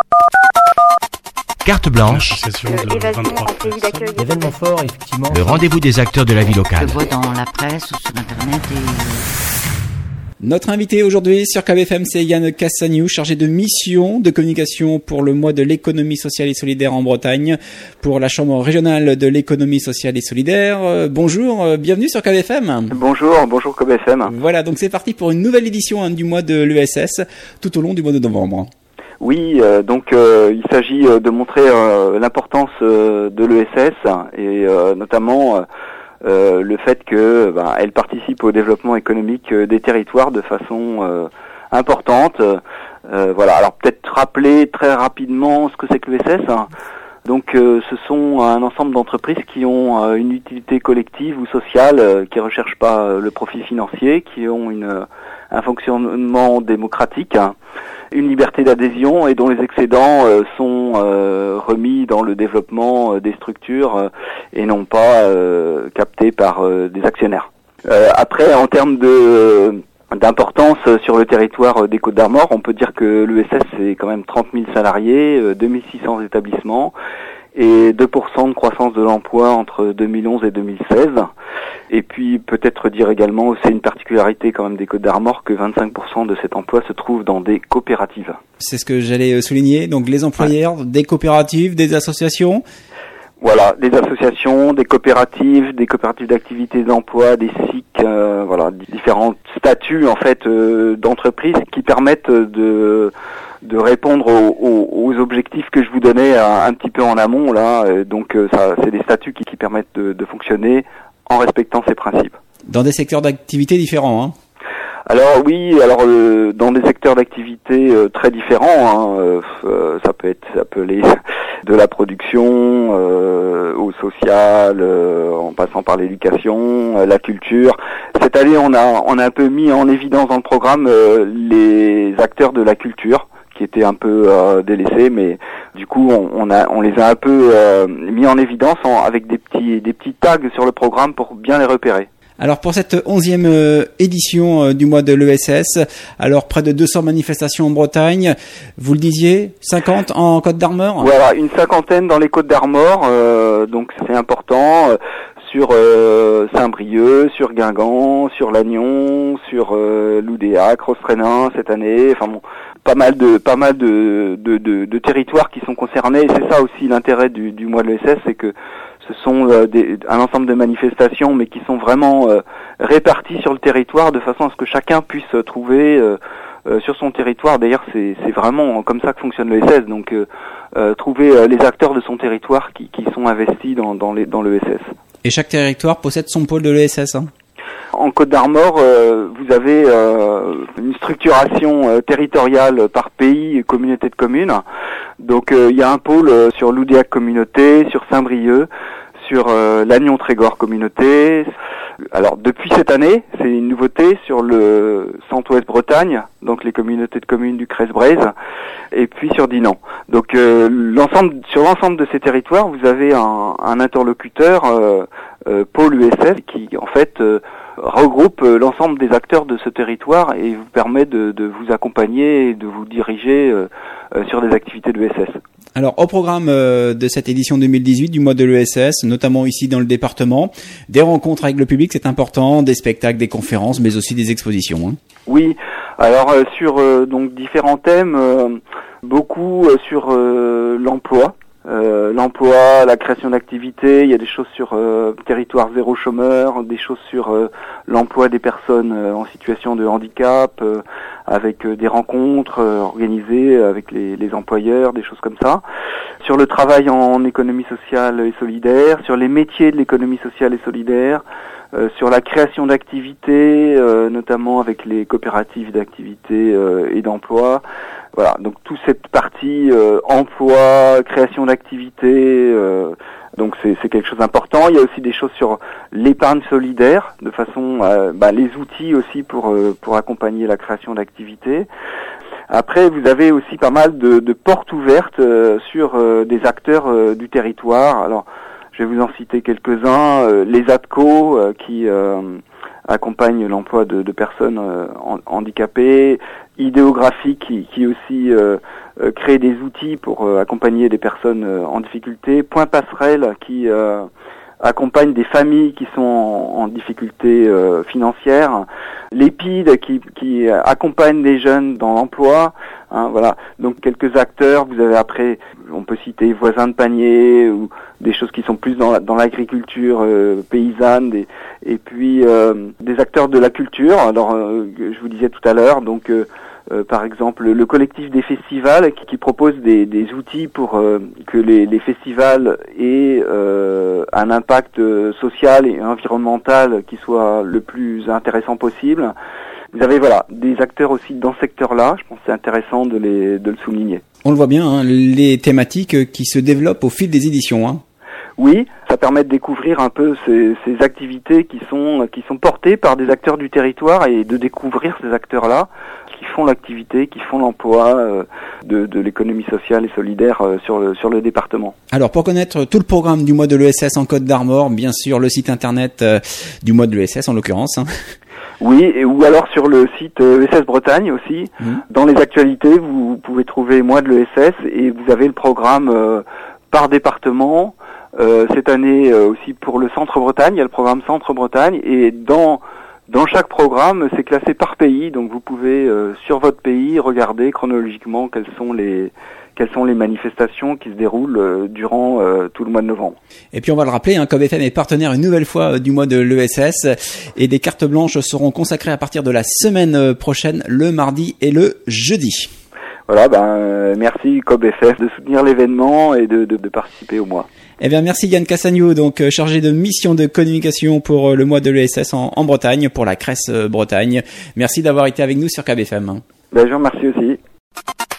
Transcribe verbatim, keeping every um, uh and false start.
Carte blanche, euh, événement fort, effectivement. le rendez-vous des acteurs de la vie locale. Je vois dans la presse ou sur internet et... Notre invité aujourd'hui sur K B F M, c'est Yann Cassagnou, chargé de mission de communication pour le mois de l'économie sociale et solidaire en Bretagne, pour la Chambre régionale de l'économie sociale et solidaire. Euh, bonjour, euh, bienvenue sur K B F M. Bonjour, bonjour K B F M. Voilà, donc c'est parti pour une nouvelle édition hein, du mois de l'E S S, tout au long du mois de novembre. Oui, euh, donc euh, il s'agit euh, de montrer euh, l'importance euh, de l'E S S et euh, notamment... Euh, Euh, le fait que ben, elle participe au développement économique euh, des territoires de façon euh, importante. Euh, voilà. Alors peut-être rappeler très rapidement ce que c'est que l'E S S. Hein. Donc euh, ce sont un ensemble d'entreprises qui ont euh, une utilité collective ou sociale, euh, qui recherchent pas euh, le profit financier, qui ont une, euh, un fonctionnement démocratique, hein, une liberté d'adhésion et dont les excédents euh, sont euh, remis dans le développement euh, des structures euh, et non pas euh, captés par euh, des actionnaires. Euh, après, en termes de d'importance sur le territoire des Côtes-d'Armor, on peut dire que l'E S S c'est quand même trente mille salariés, euh, deux mille six cents établissements et deux pour cent de croissance de l'emploi entre deux mille onze et deux mille seize. Et puis peut-être dire également, c'est une particularité quand même des Côtes-d'Armor, que vingt-cinq pour cent de cet emploi se trouve dans des coopératives. C'est ce que j'allais souligner, donc les employeurs, ouais. Des coopératives, des associations. Voilà, des associations, des coopératives, des coopératives d'activité d'emploi, des S I C, euh, voilà, différents statuts en fait euh, d'entreprise qui permettent de de répondre aux, aux, aux objectifs que je vous donnais un, un petit peu en amont là. Euh, donc euh, ça, c'est des statuts qui, qui permettent de, de fonctionner en respectant ces principes. Dans des secteurs d'activité différents, hein. Alors oui, alors euh, dans des secteurs d'activité euh, très différents, hein, euh, ça peut être, ça peut aller de la production euh, au social, euh, en passant par l'éducation, euh, la culture. Cette année, on a, on a un peu mis en évidence dans le programme euh, les acteurs de la culture, qui étaient un peu euh, délaissés, mais du coup, on, on a, on les a un peu euh, mis en évidence en, avec des petits, des petits tags sur le programme pour bien les repérer. Alors pour cette onzième euh, édition euh, du mois de l'E S S, alors près de deux cents manifestations en Bretagne, vous le disiez, cinquante en Côtes-d'Armor ? Voilà, une cinquantaine dans les Côtes-d'Armor, euh, donc c'est important, euh, sur euh, Saint-Brieuc, sur Guingamp, sur Lannion, sur euh, Loudéac, Rostrénin cette année, enfin bon, pas mal de pas mal de, de, de, de territoires qui sont concernés, et c'est ça aussi l'intérêt du, du mois de l'E S S, c'est que ce sont euh, des, un ensemble de manifestations, mais qui sont vraiment euh, réparties sur le territoire de façon à ce que chacun puisse trouver euh, euh, sur son territoire. D'ailleurs, c'est, c'est vraiment comme ça que fonctionne l'E S S. Donc, euh, euh, trouver euh, les acteurs de son territoire qui, qui sont investis dans, dans, les, dans l'E S S. Et chaque territoire possède son pôle de l'E S S, hein. En Côtes-d'Armor, euh, vous avez euh, une structuration euh, territoriale par pays et communauté de communes. Donc il euh, y a un pôle euh, sur Loudéac communauté, sur Saint-Brieuc, sur euh, Lannion-Trégor communauté. Alors depuis cette année, c'est une nouveauté sur le Centre-Ouest Bretagne, donc les communautés de communes du Crest-Braise, et puis sur Dinan. Donc euh, l'ensemble, sur l'ensemble de ces territoires, vous avez un, un interlocuteur euh, euh, pôle U S S qui en fait euh, regroupe l'ensemble des acteurs de ce territoire et vous permet de, de vous accompagner et de vous diriger euh, euh, sur des activités de l'E S S. Alors au programme euh, de cette édition deux mille dix-huit du mois de l'E S S, notamment ici dans le département, des rencontres avec le public, c'est important, des spectacles, des conférences, mais aussi des expositions, hein. Oui, alors euh, sur euh, donc différents thèmes, euh, beaucoup euh, sur euh, l'emploi. Euh, l'emploi, la création d'activités, il y a des choses sur euh, territoire zéro chômeur, des choses sur euh, l'emploi des personnes euh, en situation de handicap, euh, avec euh, des rencontres euh, organisées avec les, les employeurs, des choses comme ça. Sur le travail en économie sociale et solidaire, sur les métiers de l'économie sociale et solidaire, euh, sur la création d'activités, euh, notamment avec les coopératives d'activités euh, et d'emploi. Voilà, donc toute cette partie euh, emploi, création d'activités, euh, donc c'est, c'est quelque chose d'important. Il y a aussi des choses sur l'épargne solidaire, de façon, euh, bah, les outils aussi pour euh, pour accompagner la création d'activités. Après, vous avez aussi pas mal de, de portes ouvertes euh, sur euh, des acteurs euh, du territoire. Alors, je vais vous en citer quelques-uns. Euh, les A D C O euh, qui euh, accompagne l'emploi de, de personnes euh, handicapées, Idéographique qui, qui aussi euh, euh, crée des outils pour euh, accompagner des personnes euh, en difficulté, Point Passerelle qui euh, accompagne des familles qui sont en, en difficulté euh, financière, l'Épide qui, qui accompagne des jeunes dans l'emploi, hein, voilà. Donc quelques acteurs, vous avez après, on peut citer Voisins de panier ou des choses qui sont plus dans, dans l'agriculture euh, paysanne, des, et puis euh, des acteurs de la culture. Alors euh, je vous disais tout à l'heure, donc euh, Euh, par exemple, le collectif des festivals qui, qui propose des, des outils pour euh, que les, les festivals aient euh, un impact euh, social et environnemental qui soit le plus intéressant possible. Vous avez voilà des acteurs aussi dans ce secteur-là. Je pense que c'est intéressant de les de le souligner. On le voit bien, hein, les thématiques qui se développent au fil des éditions. Hein. Oui, ça permet de découvrir un peu ces, ces activités qui sont qui sont portées par des acteurs du territoire et de découvrir ces acteurs-là qui font l'activité, qui font l'emploi euh, de, de l'économie sociale et solidaire euh, sur le sur le département. Alors pour connaître tout le programme du mois de l'E S S en Côte d'Armor, bien sûr le site internet euh, du mois de l'E S S en l'occurrence. Hein. Oui, et, ou alors sur le site euh, E S S Bretagne aussi. Mmh. Dans les actualités, vous, vous pouvez trouver mois de l'E S S et vous avez le programme euh, par département. Euh, cette année euh, aussi pour le Centre Bretagne, il y a le programme Centre Bretagne et dans dans chaque programme c'est classé par pays, donc vous pouvez euh, sur votre pays regarder chronologiquement quelles sont les quelles sont les manifestations qui se déroulent euh, durant euh, tout le mois de novembre. Et puis on va le rappeler, hein, C O B F M est partenaire une nouvelle fois euh, du mois de l'E S S et des cartes blanches seront consacrées à partir de la semaine prochaine, le mardi et le jeudi. Voilà, ben euh, merci C O B F M de soutenir l'événement et de, de, de participer au mois. Eh bien, merci Yann Cassagno, donc chargé de mission de communication pour le mois de l'E S S en, en Bretagne, pour la Cresse Bretagne. Merci d'avoir été avec nous sur C O B F M. Ben, je vous remercie aussi.